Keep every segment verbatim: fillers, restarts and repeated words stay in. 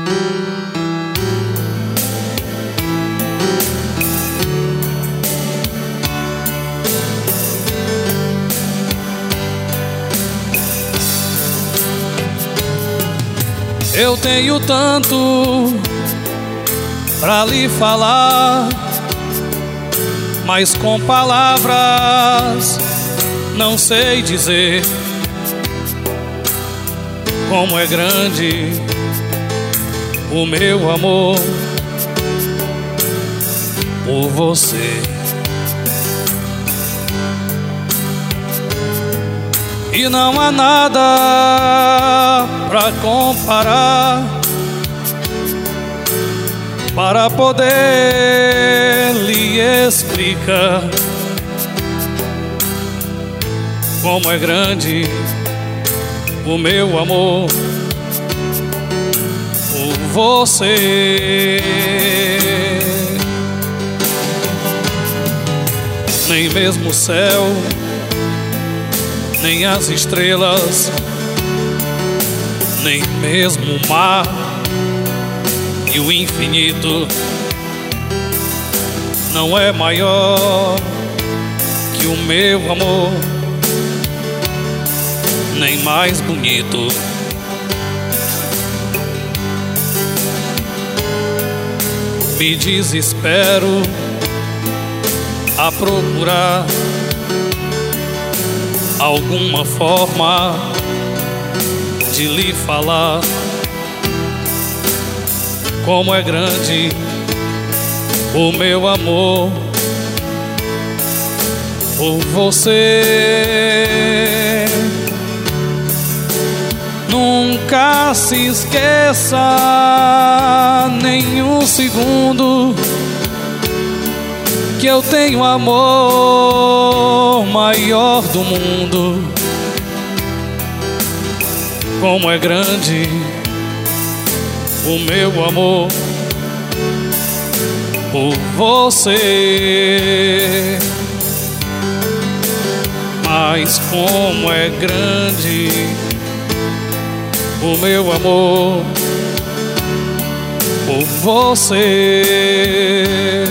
Eu tenho tanto pra lhe falar, mas com palavras não sei dizer como é grande o meu amor por você. E não há nada pra comparar, para poder lhe explicar como é grande o meu amor por você. Nem mesmo o céu, nem as estrelas, nem mesmo o mar e o infinito não é maior que o meu amor, nem mais bonito. Me desespero a procurar alguma forma de lhe falar como é grande o meu amor por você. Nunca se esqueça nem um segundo que eu tenho amor maior do mundo. Como é grande o meu amor por você. Mas como é grande o meu amor por você.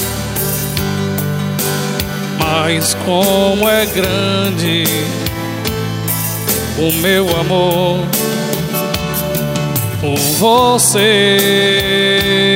Mas como é grande o meu amor por você.